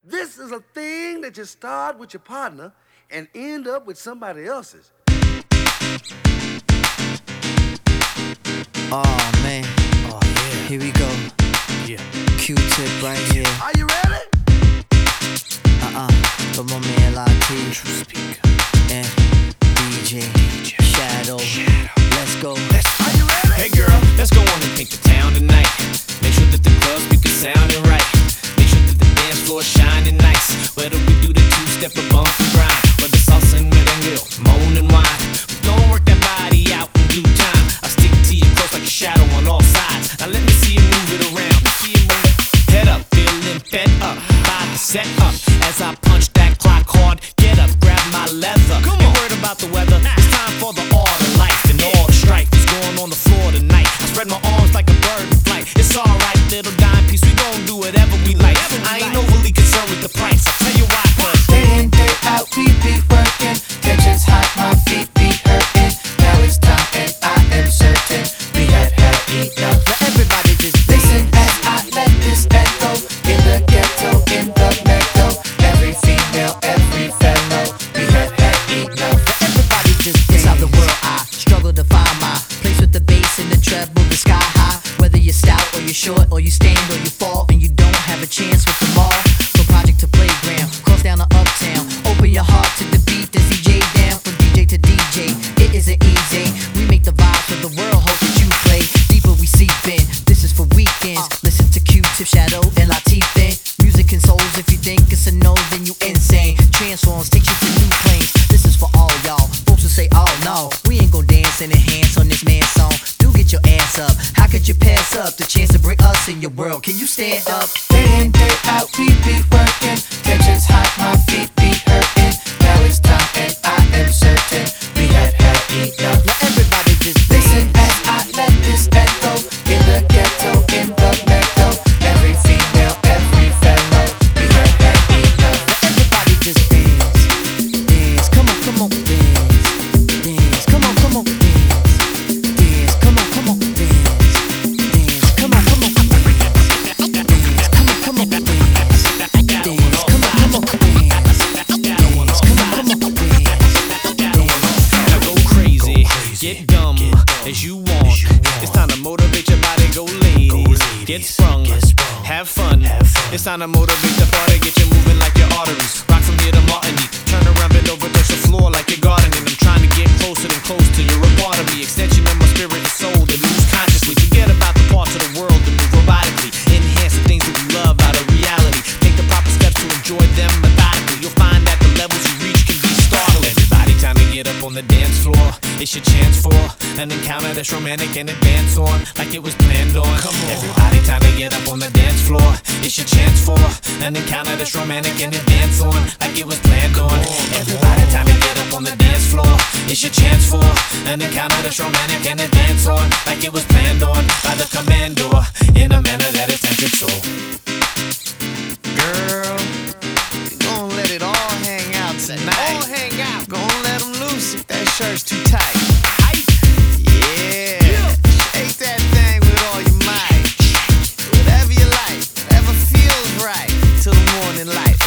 This is a thing that you start with your partner and end up with somebody else's. Oh man, oh yeah, here we go. Yeah, Q-Tip right here. Are you ready? But my man Latif, True Speaker, and DJ Shadow. Let's go. Are you ready? Hey girl, let's go on and paint the town tonight. Make sure that the club speakers sounding right. Make sure that the dance floor shining nice. Whether we do the two-step or bump and grind, whether salsa and merengue, moan and wine, we gon' work that body out in due time. I stick to you close like a shadow on all sides. Now let me see you move it around. See you move it. Head up, feeling fed up. Body set up as I punch that clock hard. Get up, grab my leather. Ain't worried about the weather. It's time for the art of life and all the strife is going on the floor tonight. I spread my arms like a bird in flight. It's alright, little dime piece. We gon' do whatever we like. I ain't overly concerned with the price. I'll tell you why. Day in, day out, we be working. Tensions hot, my feet be hurting. Now it's time and I am certain we had enough. Now everybody just Listen as I let this echo in the ghetto, in the meadow. Every female, every fellow, we had enough. Now everybody just inside the world. I struggle to find my place with the bass and the treble, the sky high. Whether you're stout or you're short, or you stand or you fall, and you don't have a chance with them all. From project to playground, cross down to uptown. Open your heart to the beat, that's DJ down. From DJ to DJ, it isn't easy. We make the vibes of the world, hope that you play. Deeper we seep in, this is for weekends. Listen to Q-Tip, Shadow, and Latif in. Music consoles, if you think it's a no, then you insane. Transforms, takes you to new planes. This is for all y'all, folks who say, oh no, we ain't gon' dance and enhance on this man's song. Do get your ass up, how could you pass up the chance to bring us in your world? Can you stand up? Day in, day out, we be working. Tensions hot, my feet be hurting. Now it's time and I am certain we had enough. Now everybody just Listen as I let this echo in the ghetto, in the meadow. Every female, every fellow, we had enough. Now everybody just dance, dance, come on, dance, dance, come on, dance, dance, come on, dance, dance, come on, dance, dance, come on, dance, dance, come on, dance, dance, Now go crazy, get dumb as you want. It's time to motivate your body, go ladies. Get sprung, have fun. It's time to motivate the body, get you moving like your arteries. Rock from here to Martinique. Turn around, bend over, touch the floor like you're gardening. I'm trying to get closer and close to you're a part of me. Extension of my spirit and soul that moves consciously. Forget about the parts of the world that move robotically. Enhance the things that we love out of reality. Take the proper steps to enjoy them methodically. You'll find that the levels you reach can be startling. Everybody, time to get up on the dance floor. It's your chance for an encounter that's romantic and advance on like it was planned on. Come on. Everybody, time to get up on the dance floor. It's your chance for an encounter that's romantic and advance on like it was planned on. Everybody, time to get up on the dance floor. It's your chance for an encounter that's romantic and advance on like it was planned on by the commando in a manner that is centric soul. Girl, you gon' let it all hang out tonight. All hang out. Gon' let them loose if that shirt's too tight. Yeah. Shake that thing with all your might. Whatever you like, whatever feels right till the morning light.